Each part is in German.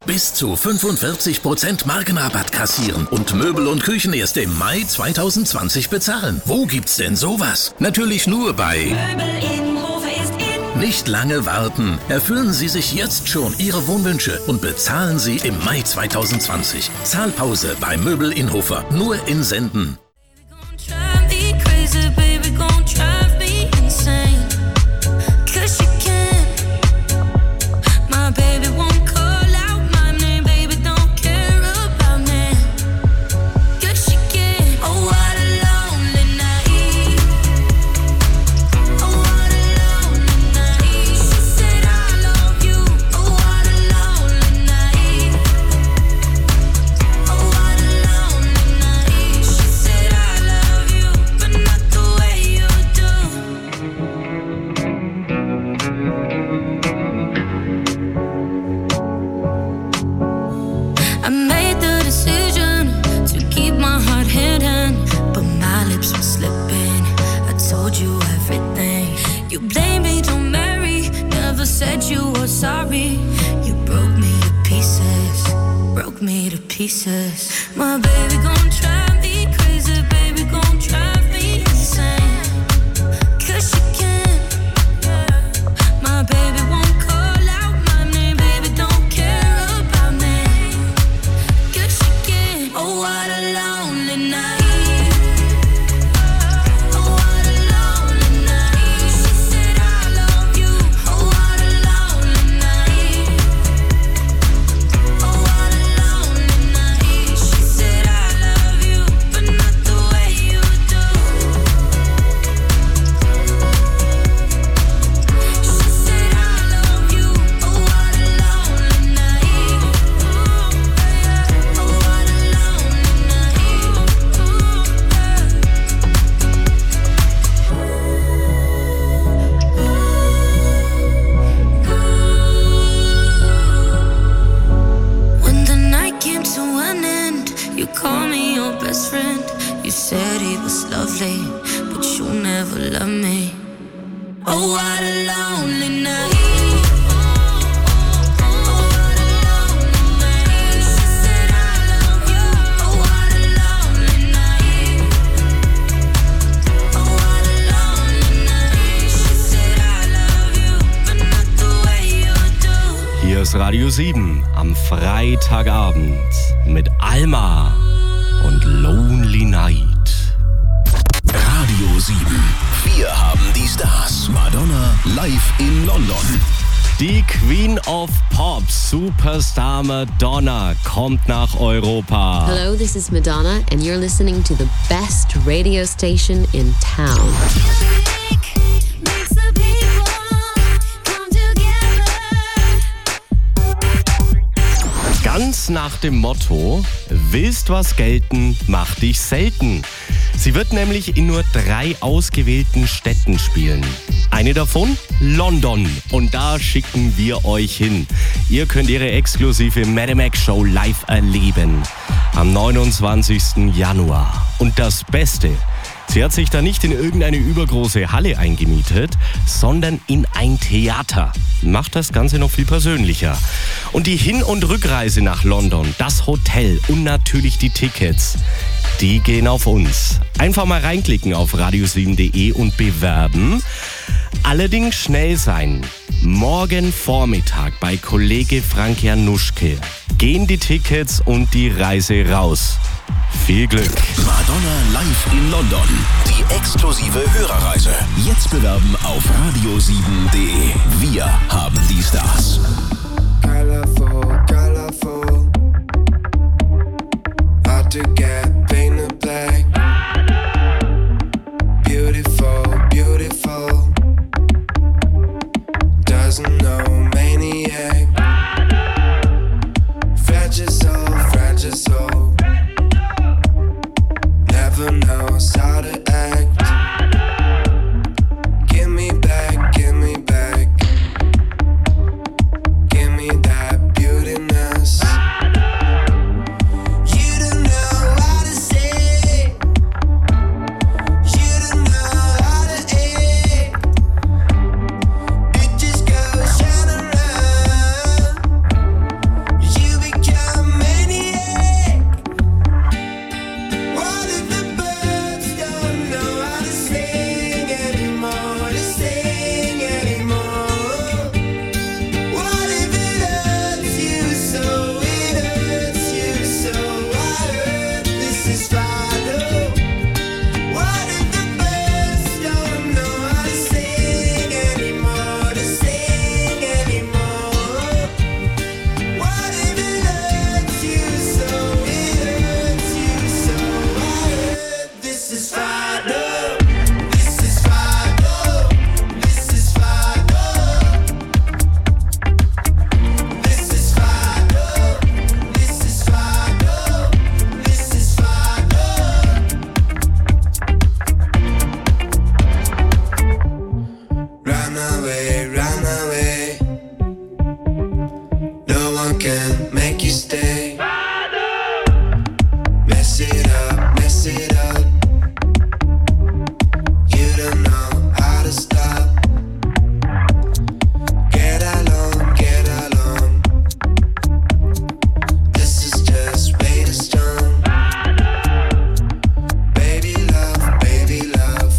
Bis zu 45% Markenrabatt kassieren und Möbel und Küchen erst im Mai 2020 bezahlen. Wo gibt's denn sowas? Natürlich nur bei Möbel Innhofer ist in. Nicht lange warten. Erfüllen Sie sich jetzt schon Ihre Wohnwünsche und bezahlen sie im Mai 2020. Zahlpause bei Möbel Innhofer. Nur in Senden. Pieces. My baby gon' drive me crazy, baby gon' drive me insane. 'Cause she can, my baby won't call out my name, baby don't care about me. 'Cause she can, oh what a lonely night. Oh what a lonely night. She said I love you, oh what a lonely night. Oh what a lonely night. She said I love you, but not the way you do. She said I love you, oh what a lonely night. Oh what a lonely night. When the night came to an end, you called me your best friend. You said he was lovely, but you never loved me. Oh, what a lonely night. Oh, what a lonely night. She said I love you. Oh, what a lonely night. Oh, what a lonely night. She said I love you, but not the way you do. Hier ist Radio 7 am Freitagabend mit Alma und Lonely Night. Radio 7. Wir haben die Stars. Madonna live in London. Die Queen of Pop, Superstar Madonna, kommt nach Europa. Hello, this is Madonna, and you're listening to the best radio station in town. Makes the people come together. Ganz nach dem Motto, willst was gelten, mach dich selten. Sie wird nämlich in nur 3 ausgewählten Städten spielen. Eine davon London. Und da schicken wir euch hin. Ihr könnt ihre exklusive Madame Max Show live erleben. Am 29. Januar. Und das Beste, sie hat sich da nicht in irgendeine übergroße Halle eingemietet, sondern in ein Theater. Macht das Ganze noch viel persönlicher. Und die Hin- und Rückreise nach London, das Hotel und natürlich die Tickets, die gehen auf uns. Einfach mal reinklicken auf radio7.de und bewerben. Allerdings schnell sein. Morgen Vormittag bei Kollege Frank Januschke gehen die Tickets und die Reise raus. Viel Glück. Madonna live in London. Die exklusive Hörerreise. Jetzt bewerben auf radio7.de. Wir haben die Stars. Colorful, colorful. Hard to get painted black. Beautiful, beautiful. Doesn't know maniac. Fragile soul, fragile soul. Never knows how to act. Give me back, give me back. Give me that beauty. make you stay. Mess it up, mess it up. You don't know how to stop. Get along, get along. This is just way too strong. Baby love, baby love.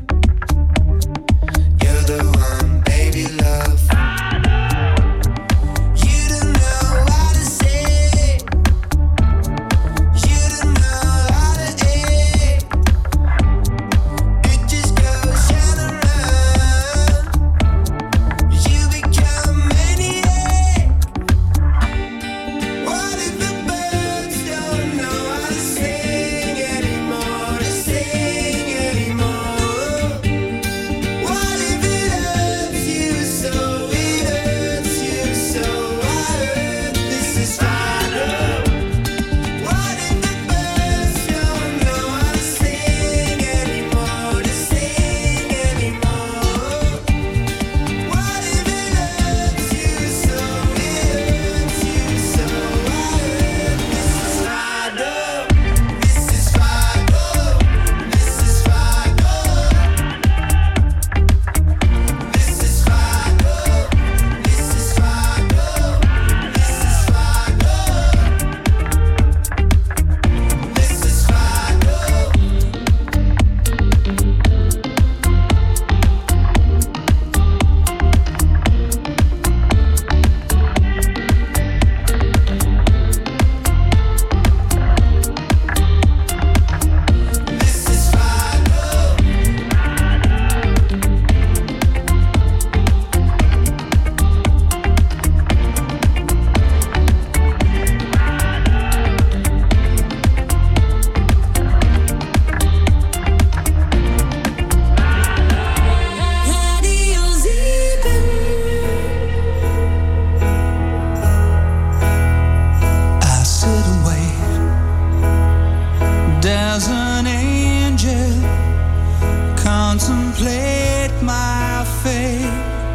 You're the one, baby love. You don't know how to say. You don't know how to act. It just goes round and round. You become maniac. What if the birds don't know how to sing anymore? To sing anymore. What if it hurts you so? It hurts you so. I heard this is final. What if the birds don't know how to sing anymore? To sing anymore. What if it hurts you so? It hurts you so. I heard this is final. This is final. This is final. This is final. This is final. This is final. This is Radio Sieben. I sit and wait. There's an angel contemplate my fate.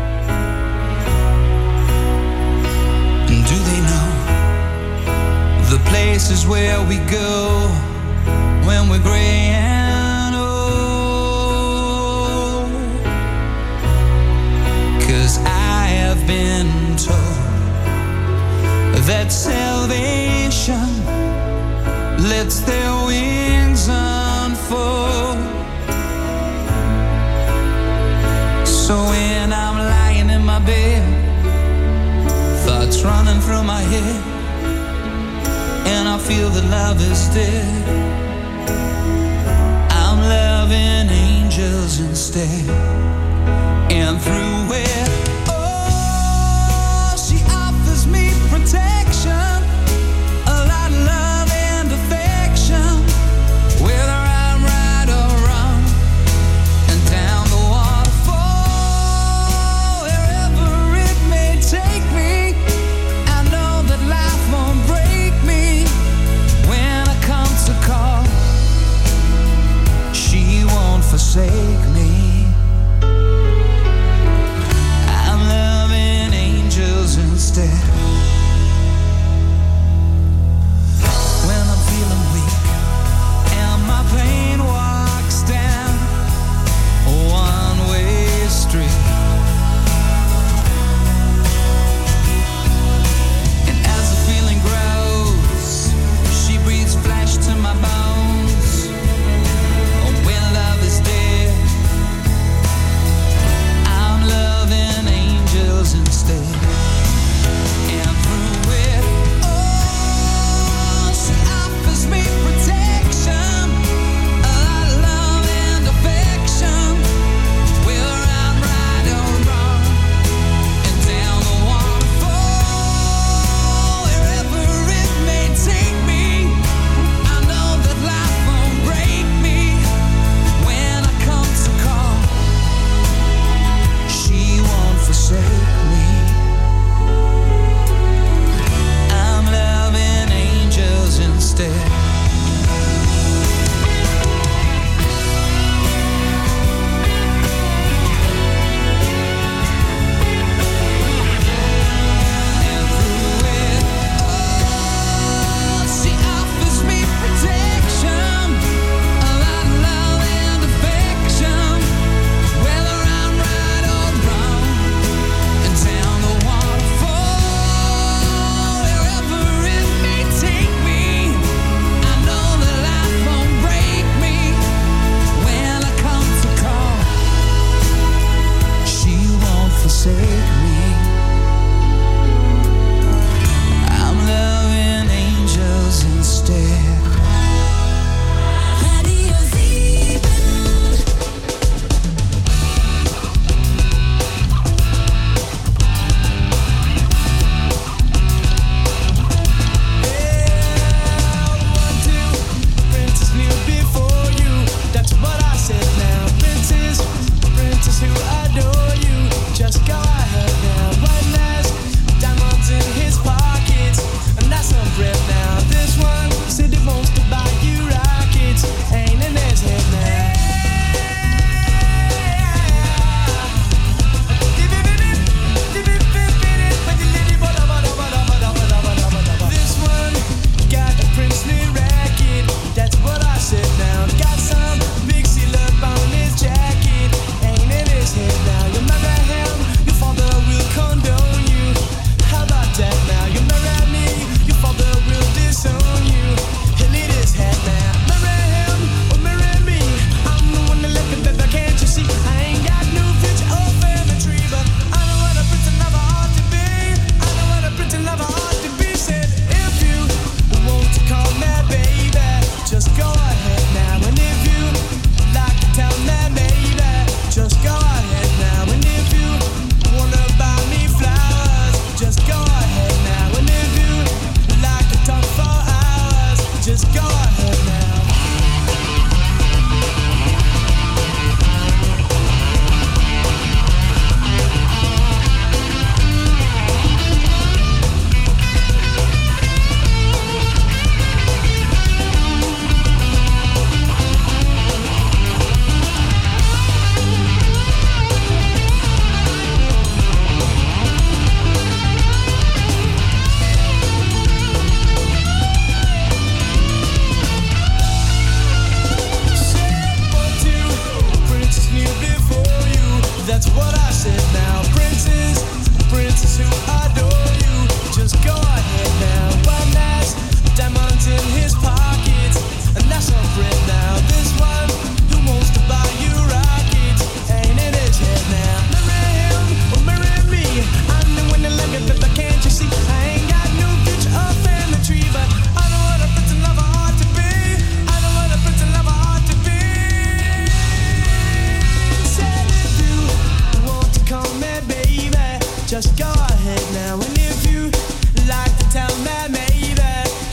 Do they know the places where we go when we're gray and old? 'Cause I have been told that salvation lets their wings unfold. So when I'm lying in my bed, thoughts running through my head, and I feel that love is dead, I'm loving angels instead. And through it, oh, she offers me protection, a lot of love and affection, whether I'm right or wrong, and down the waterfall, wherever it may take me, I know that life won't break me when I come to call. She won't forsake me.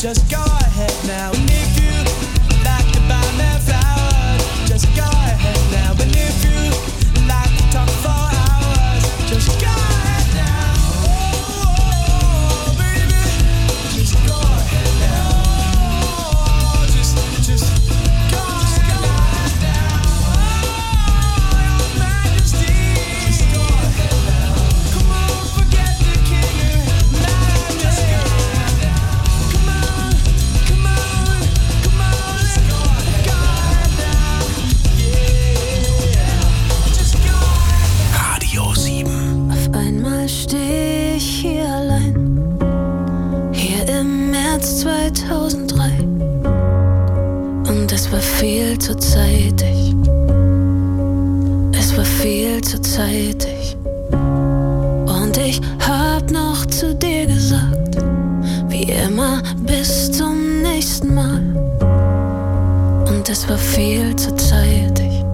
just go ahead now. And if you like to buy me flowers, just go ahead now. And if you like to talk for hours, just go ahead now. Oh, baby, just go ahead now. Just go ahead now. Oh, your majesty, just go ahead now. Come on, forget the king. Just go ahead now. Come on, come on, come on, just go ahead now. Yeah, just go ahead. Radio 7. Auf einmal steh ich hier allein, hier im März 2003. Und es war viel zu zeitig. Es war viel zu zeitig. Und ich hab noch zu dir gesagt, wie immer, bis zum nächsten Mal. Und es war viel zu zeitig.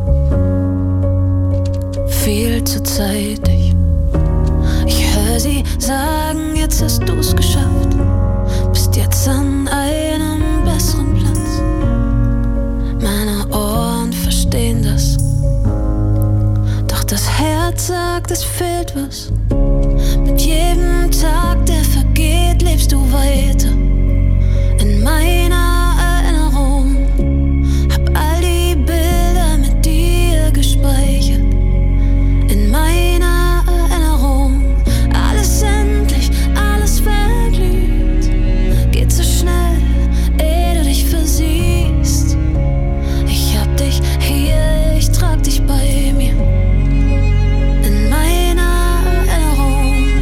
Viel zu zeitig. Ich hör sie sagen, jetzt hast du's geschafft. Bist jetzt an einem besseren Platz. Meine Ohren verstehen das. Doch das Herz sagt, es fehlt was. Mit jedem Tag, der vergeht, lebst du weiter. In meiner Erinnerung. Hab all die Bilder mit dir gespeichert. In meiner Erinnerung. Alles endlich, alles verglüht. Geht so schnell, ehe du dich versiehst. Ich hab dich hier, ich trag dich bei mir. In meiner Erinnerung.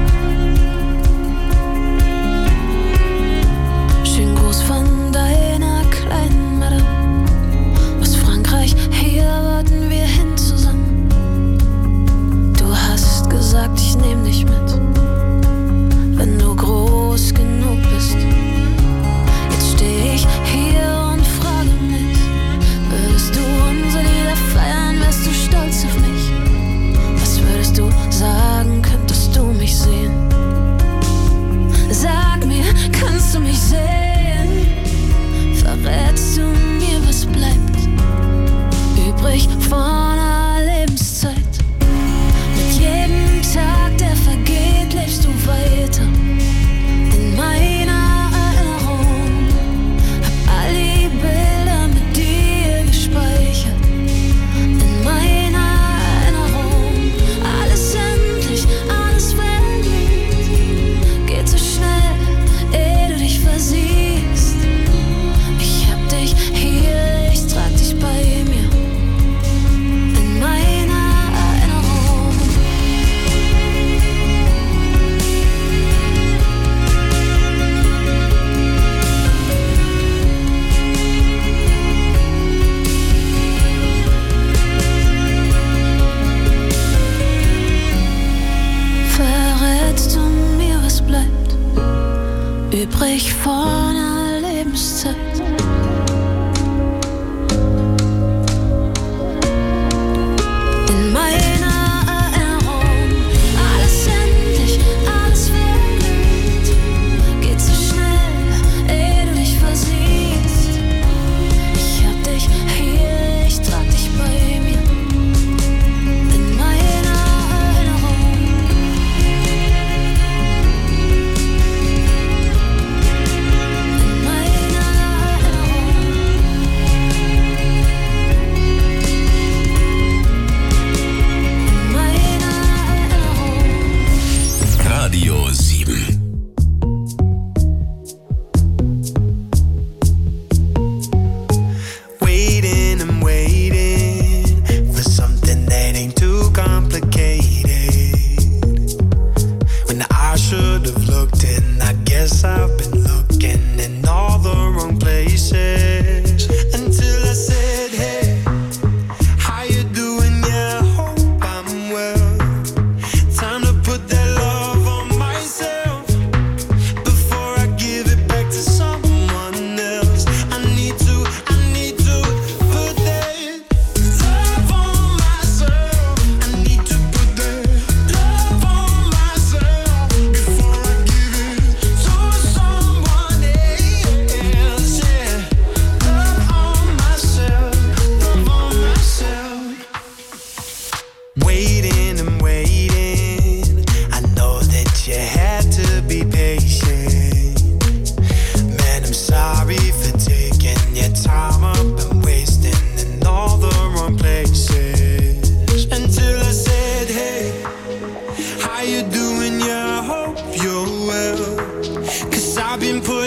Schönen Gruß von deiner kleinen Madame. Aus Frankreich, hier wollten wir hin zusammen. Du hast gesagt, ich nehm dich mit, wenn du groß genug bist. Jetzt steh ich hier und frage mich, würdest du unsere Lieder feiern, wärst du stolz auf mich? Was würdest du sagen, könntest du mich sehen? Sag mir, kannst du mich sehen? Verrätst du mir, was bleibt übrig von einer Lebenszeit? Mit jedem Tag, der vergeht, lebst du weiter. In meiner Erinnerung. Hab all die Bilder mit dir gespeichert. In meiner Erinnerung. Alles endlich, alles verliebt. Geht so schnell, ehe du dich versiehst. Ich hab dich hier, ich trag dich bei mir. In meiner Erinnerung. Verrätst du mir, was bleibt übrig von einer Lebenszeit? In meiner Erinnerung. Alles endlich, alles verglüht. Geht so schnell, ehe du dich versiehst. Ich hab dich hier, ich trag dich bei mir. In meiner Erinnerung. In meiner Erinnerung.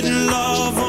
love